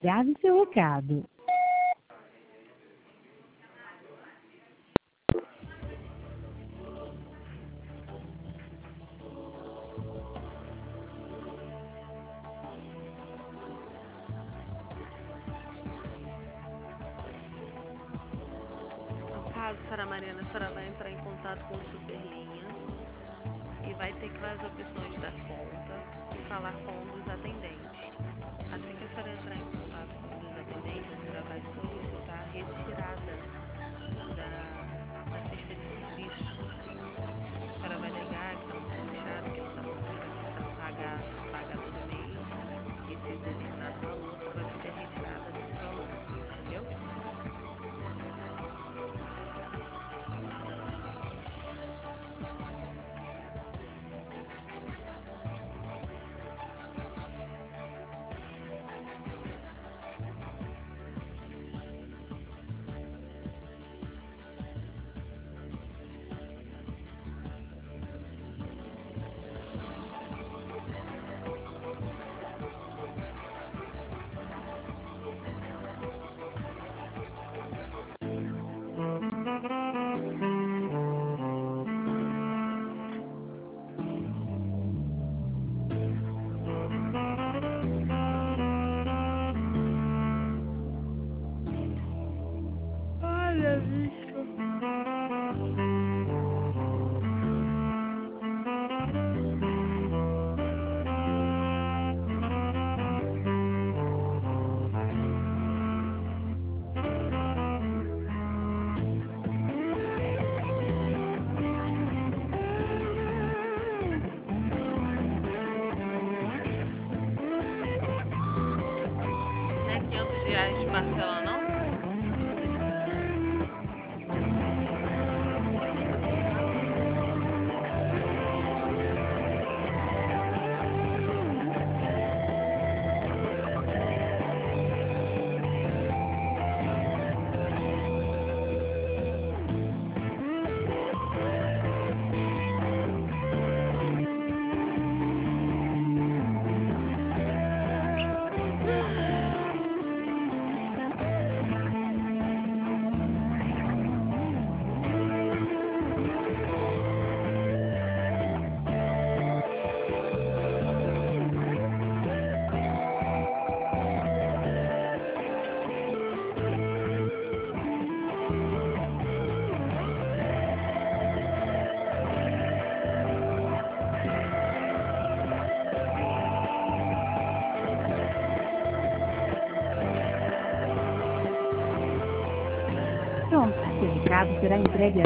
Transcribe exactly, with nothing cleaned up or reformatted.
Grave seu recado. No caso, Sra. Mariana, a senhora vai entrar em contato com o Superlinha e vai ter que ir às opções da conta e falar com um dos atendentes. Assim que a senhora entrar em contato com um dos atendentes, a senhora vai solicitar a retirada da, da cesta de serviço. A senhora vai negar que está muito fechado, que não está conseguindo pagar, pagar todo mês esse determinado valor, a senhora vai pedir a retirada desse valor, entendeu? Olha, bicho. Não é quinhentos reais de parcela, não? Pronto, seu recado será entregue